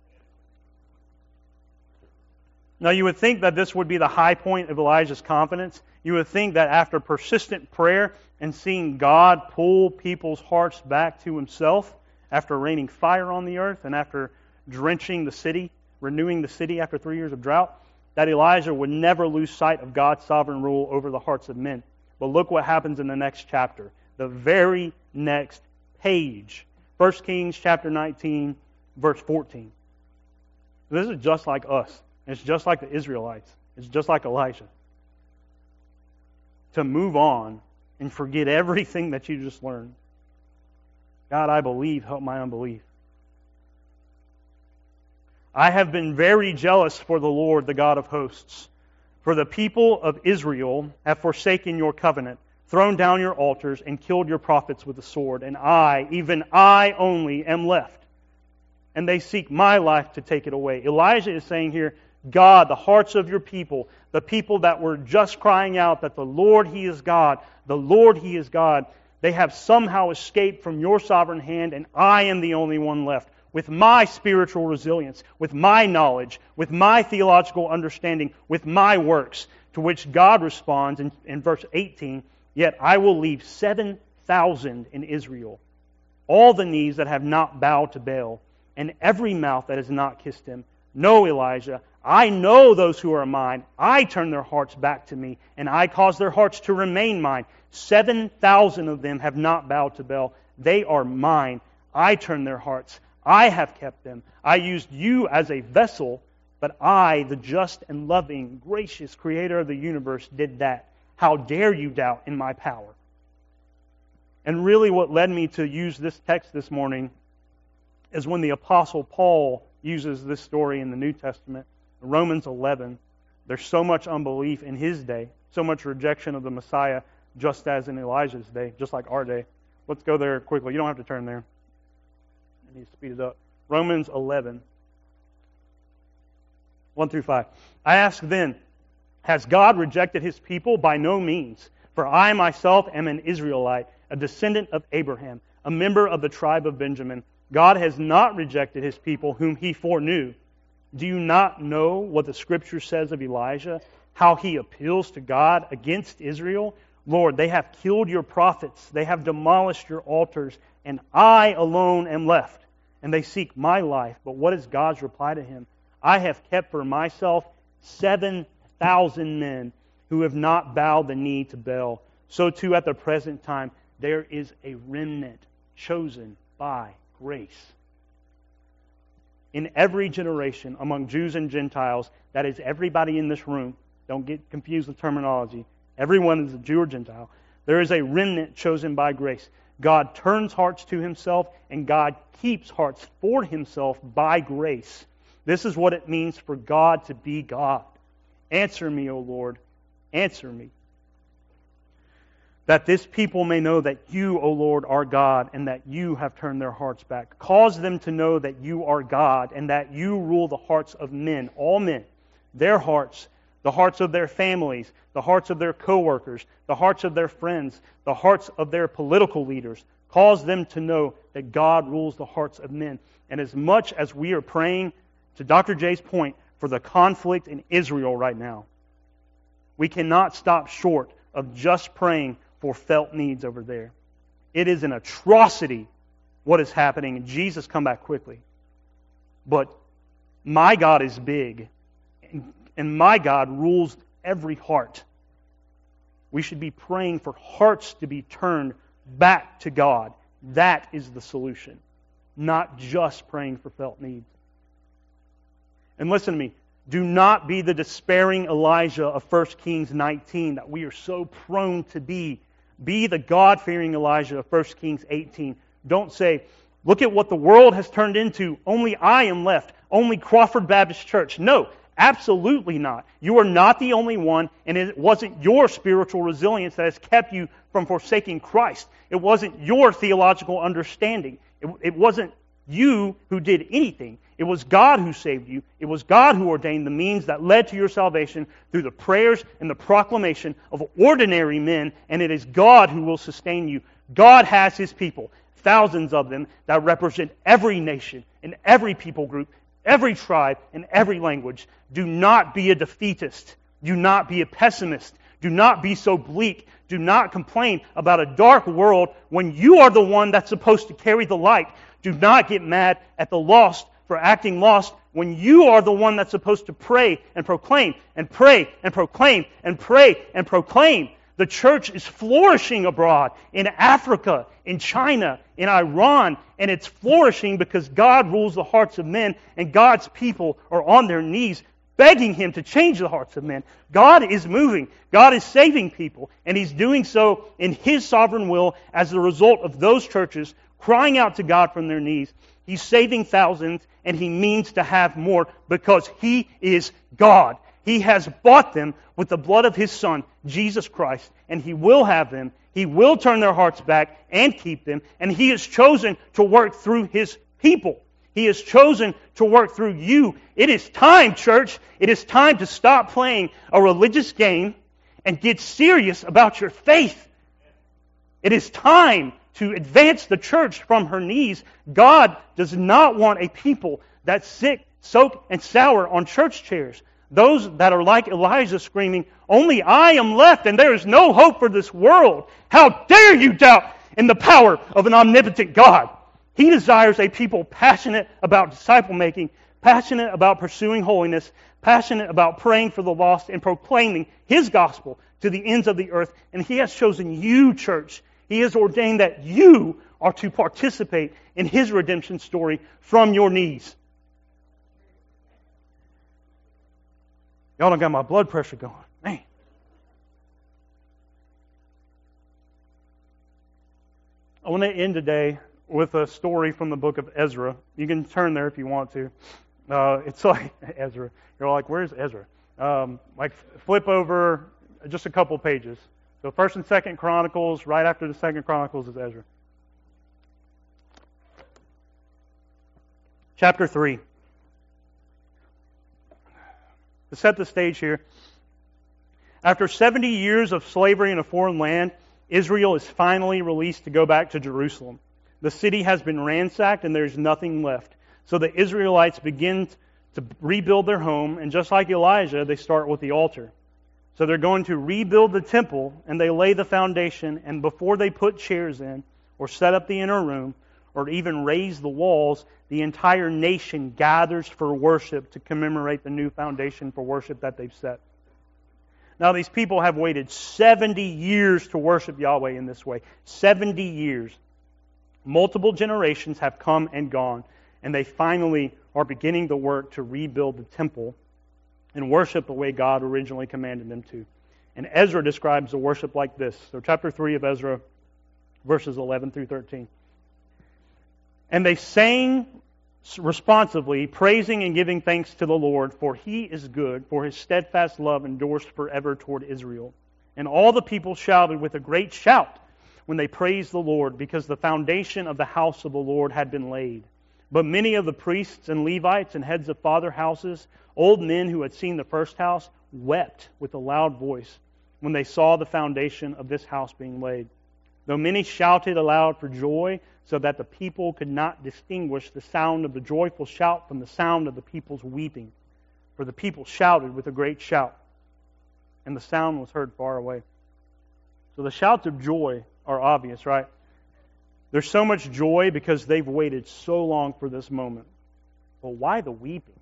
Now you would think that this would be the high point of Elijah's confidence. You would think that after persistent prayer and seeing God pull people's hearts back to Himself, after raining fire on the earth and after drenching the city, renewing the city after 3 years of drought, that Elijah would never lose sight of God's sovereign rule over the hearts of men. But look what happens in the next chapter, the very next page. 1 Kings chapter 19, verse 14. This is just like us. It's just like the Israelites. It's just like Elijah. To move on and forget everything that you just learned. God, I believe, help my unbelief. I have been very jealous for the Lord, the God of hosts. For the people of Israel have forsaken your covenant, thrown down your altars, and killed your prophets with the sword. And I, even I only, am left. And they seek my life to take it away. Elijah is saying here, God, the hearts of your people, the people that were just crying out that the Lord, He is God, the Lord, He is God, they have somehow escaped from your sovereign hand, and I am the only one left. With my spiritual resilience, with my knowledge, with my theological understanding, with my works, to which God responds in verse 18, yet I will leave 7,000 in Israel, all the knees that have not bowed to Baal, and every mouth that has not kissed Him. No, Elijah, I know those who are mine. I turn their hearts back to me, and I cause their hearts to remain mine. 7,000 of them have not bowed to Baal. They are mine. I turn their hearts. I have kept them. I used you as a vessel, but I, the just and loving, gracious Creator of the universe, did that. How dare you doubt in my power? And really what led me to use this text this morning is when the Apostle Paul uses this story in the New Testament, Romans 11. There's so much unbelief in his day, so much rejection of the Messiah, just as in Elijah's day, just like our day. Let's go there quickly. You don't have to turn there. I need to speed it up. Romans 11, 1 through 5. I ask then, has God rejected His people? By no means. For I myself am an Israelite, a descendant of Abraham, a member of the tribe of Benjamin. God has not rejected His people whom He foreknew. Do you not know what the Scripture says of Elijah? How he appeals to God against Israel? Lord, they have killed your prophets. They have demolished your altars. And I alone am left. And they seek my life. But what is God's reply to him? I have kept for myself 7,000 men who have not bowed the knee to Baal. So too at the present time there is a remnant chosen by grace. In every generation among Jews and Gentiles, that is everybody in this room, don't get confused with terminology, everyone is a Jew or Gentile, there is a remnant chosen by grace. God turns hearts to Himself, and God keeps hearts for Himself by grace. This is what it means for God to be God. Answer me, O Lord, answer me. That this people may know that You, O Lord, are God, and that You have turned their hearts back. Cause them to know that You are God, and that You rule the hearts of men, all men, their hearts, the hearts of their families, the hearts of their co-workers, the hearts of their friends, the hearts of their political leaders. Cause them to know that God rules the hearts of men. And as much as we are praying, to Dr. J's point, for the conflict in Israel right now, we cannot stop short of just praying for felt needs over there. It is an atrocity what is happening, and Jesus come back quickly. But my God is big, and my God rules every heart. We should be praying for hearts to be turned back to God. That is the solution, not just praying for felt needs. And listen to me, Do not be the despairing Elijah of 1 Kings 19 that we are so prone to be. Be the God-fearing Elijah of 1 Kings 18. Don't say, look at what the world has turned into. Only I am left. Only Crawford Baptist Church. No, absolutely not. You are not the only one, and it wasn't your spiritual resilience that has kept you from forsaking Christ. It wasn't your theological understanding. It wasn't you who did anything. It was God who saved you. It was God who ordained the means that led to your salvation through the prayers and the proclamation of ordinary men, and it is God who will sustain you. God has His people, thousands of them, that represent every nation and every people group, every tribe and every language. Do not be a defeatist. Do not be a pessimist. Do not be so bleak. Do not complain about a dark world when you are the one that's supposed to carry the light. Do not get mad at the lost for acting lost when you are the one that's supposed to pray and proclaim and pray and proclaim and pray and proclaim. The church is flourishing abroad in Africa, in China, in Iran, and it's flourishing because God rules the hearts of men and God's people are on their knees begging Him to change the hearts of men. God is moving. God is saving people, and He's doing so in His sovereign will as a result of those churches crying out to God from their knees. He's saving thousands, and He means to have more because He is God. He has bought them with the blood of His Son, Jesus Christ, and He will have them. He will turn their hearts back and keep them, and He has chosen to work through His people. He has chosen to work through you. It is time, church. It is time to stop playing a religious game and get serious about your faith. It is time to advance the church from her knees. God does not want a people that sit, soak, and sour on church chairs. Those that are like Elijah screaming, only I am left and there is no hope for this world. How dare you doubt in the power of an omnipotent God? He desires a people passionate about disciple making, passionate about pursuing holiness, passionate about praying for the lost and proclaiming His gospel to the ends of the earth. And He has chosen you, church. He has ordained that you are to participate in His redemption story from your knees. Y'all done got my blood pressure going. Man. I want to end today with a story from the book of Ezra. You can turn there if you want to. It's like Ezra. You're like, where's Ezra? Flip over just a couple pages. So 1st and 2nd Chronicles, right after the 2nd Chronicles is Ezra. Chapter 3. To set the stage here, after 70 years of slavery in a foreign land, Israel is finally released to go back to Jerusalem. The city has been ransacked and there's nothing left. So the Israelites begin to rebuild their home, and just like Elijah, they start with the altar. So they're going to rebuild the temple, and they lay the foundation, and before they put chairs in, or set up the inner room, or even raise the walls, the entire nation gathers for worship to commemorate the new foundation for worship that they've set. Now these people have waited 70 years to worship Yahweh in this way. 70 years. Multiple generations have come and gone, and they finally are beginning the work to rebuild the temple and worship the way God originally commanded them to. And Ezra describes the worship like this. So chapter 3 of Ezra, verses 11 through 13. And they sang responsively, praising and giving thanks to the Lord, for He is good, for His steadfast love endures forever toward Israel. And all the people shouted with a great shout when they praised the Lord, because the foundation of the house of the Lord had been laid. But many of the priests and Levites and heads of father houses, old men who had seen the first house, wept with a loud voice when they saw the foundation of this house being laid. Though many shouted aloud for joy, so that the people could not distinguish the sound of the joyful shout from the sound of the people's weeping. For the people shouted with a great shout, and the sound was heard far away. So the shouts of joy are obvious, right? There's so much joy because they've waited so long for this moment. But why the weeping?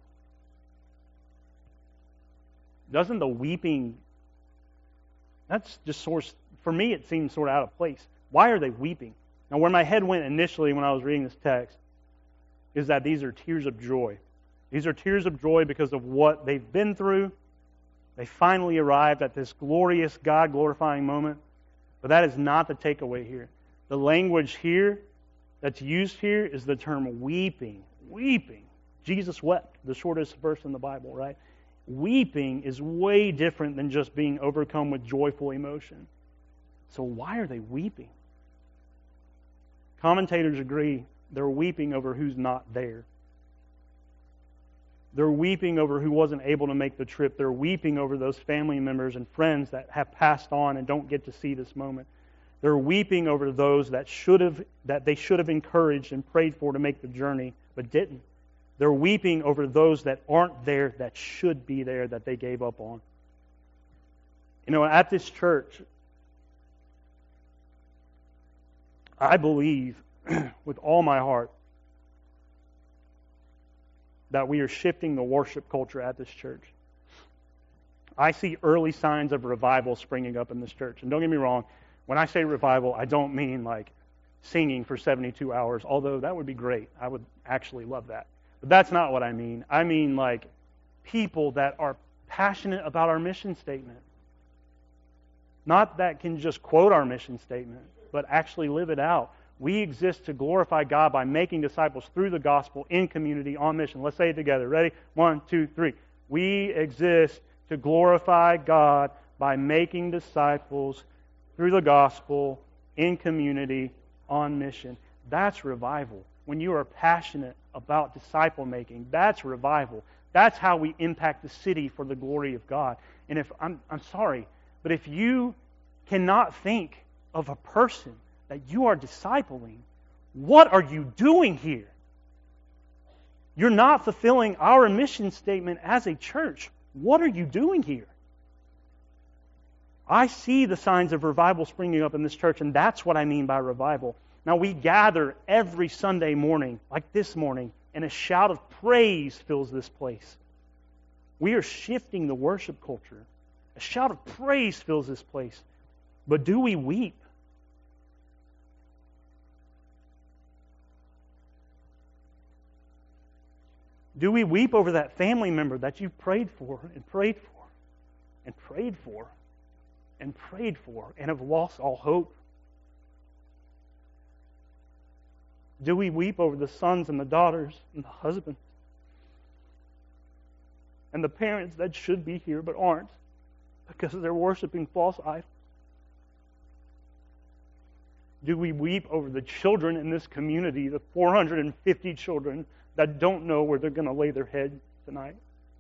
Doesn't the weeping... That's just for me it seems sort of out of place. Why are they weeping? Now where my head went initially when I was reading this text is that these are tears of joy. These are tears of joy because of what they've been through. They finally arrived at this glorious, God-glorifying moment. But that is not the takeaway here. The language here that's used here is the term weeping. Weeping. Jesus wept, the shortest verse in the Bible, right? Weeping is way different than just being overcome with joyful emotion. So why are they weeping? Commentators agree they're weeping over who's not there. They're weeping over who wasn't able to make the trip. They're weeping over those family members and friends that have passed on and don't get to see this moment. They're weeping over those that they should have encouraged and prayed for to make the journey, but didn't. They're weeping over those that aren't there, that should be there, that they gave up on. You know, at this church, I believe with all my heart that we are shifting the worship culture at this church. I see early signs of revival springing up in this church. And don't get me wrong, when I say revival, I don't mean like singing for 72 hours, although that would be great. I would actually love that. But that's not what I mean. I mean like people that are passionate about our mission statement. Not that can just quote our mission statement, but actually live it out. We exist to glorify God by making disciples through the gospel in community on mission. Let's say it together. Ready? 1, 2, 3. We exist to glorify God by making disciples through the gospel in community on mission. That's revival. When you are passionate about disciple making, that's revival. That's how we impact the city for the glory of God. And if I'm sorry, but if you cannot think of a person that you are discipling, what are you doing here? You're not fulfilling our mission statement as a church. What are you doing here? I see the signs of revival springing up in this church, and that's what I mean by revival. Now, we gather every Sunday morning, like this morning, and a shout of praise fills this place. We are shifting the worship culture. A shout of praise fills this place. But do we weep? Do we weep over that family member that you prayed for and prayed for and prayed for and prayed for and have lost all hope? Do we weep over the sons and the daughters and the husbands and the parents that should be here but aren't because they're worshiping false idols? Do we weep over the children in this community, the 450 children that don't know where they're going to lay their head tonight?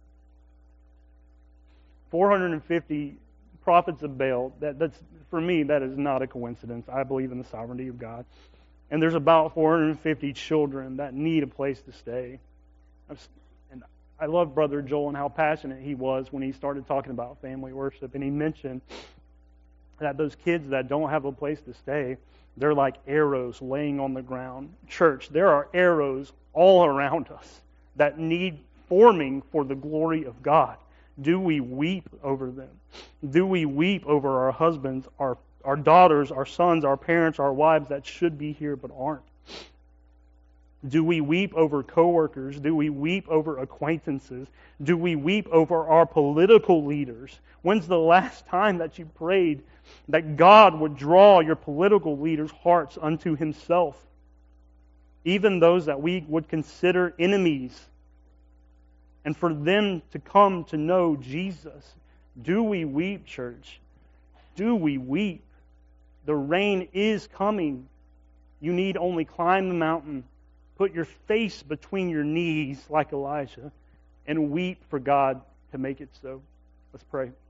450 prophets of Baal. That's for me, that is not a coincidence. I believe in the sovereignty of God. And there's about 450 children that need a place to stay. And I love Brother Joel and how passionate he was when he started talking about family worship. And he mentioned that those kids that don't have a place to stay, they're like arrows laying on the ground. Church, there are arrows all around us that need forming for the glory of God. Do we weep over them? Do we weep over our husbands, our daughters, our sons, our parents, our wives that should be here but aren't? Do we weep over coworkers? Do we weep over acquaintances? Do we weep over our political leaders? When's the last time that you prayed that God would draw your political leaders' hearts unto Himself? Even those that we would consider enemies, and for them to come to know Jesus. Do we weep, church? Do we weep? The rain is coming. You need only climb the mountain, put your face between your knees like Elijah, and weep for God to make it so. Let's pray.